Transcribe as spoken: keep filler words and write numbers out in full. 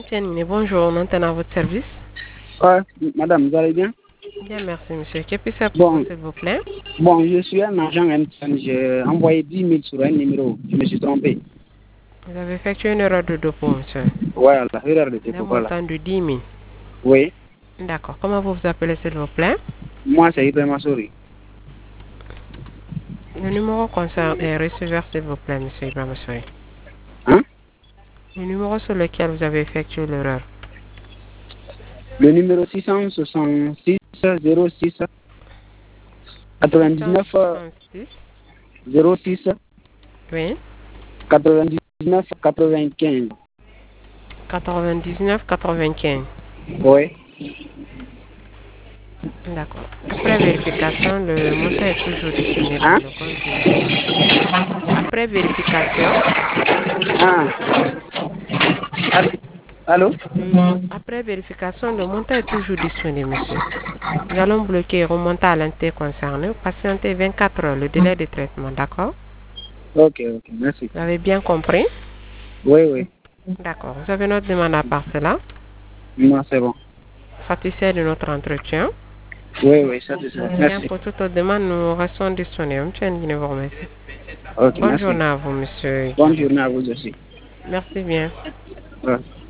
Tiens, bonjour, maintenant à votre service. Ouais, madame, vous allez bien? Bien, merci, monsieur. Que puis-je faire pour Bon, vous, s'il vous plaît? bon, je suis un agent M T N. J'ai envoyé dix mille sur un numéro. Je me suis trompé. Vous avez effectué une erreur de dépôt, monsieur. Voilà, erreur de Un dépôt, voilà. montant de dix mille. Oui, D'accord. Comment vous vous appelez, s'il vous plaît? moi c'est Ibrahima Sori. Le numéro concerne est receveur, s'il vous plaît, monsieur Ibrahim Soy. Hein? Le numéro sur lequel vous avez effectué l'erreur. Le numéro six cent soixante-six zéro six quatre-vingt-dix-neuf six cent soixante-six. zéro six Oui. quatre-vingt-dix-neuf quatre-vingt-quinze. quatre-vingt-dix-neuf quatre-vingt-quinze. Oui. D'accord. Après vérification, le montant est toujours disponible Hein? sur le compte du... Après vérification, Ah. Allô? le- après vérification, le montant est toujours disponible, monsieur. Nous allons bloquer et remonter à l'entité concernée. Patientez vingt-quatre heures, le délai de traitement, d'accord? Ok, ok, merci. Vous avez bien compris? Oui, oui. D'accord. Vous avez notre demande à part cela? Non, c'est bon. Satisfait de notre entretien? Oui, oui, ça c'est ça. Bien, Merci. pour toute autre demande, nous restons disponibles. Monsieur Nguyen, vous remercie. Ok, Bonne merci. journée à vous, monsieur. Bonne journée à vous aussi. Merci bien. Ouais.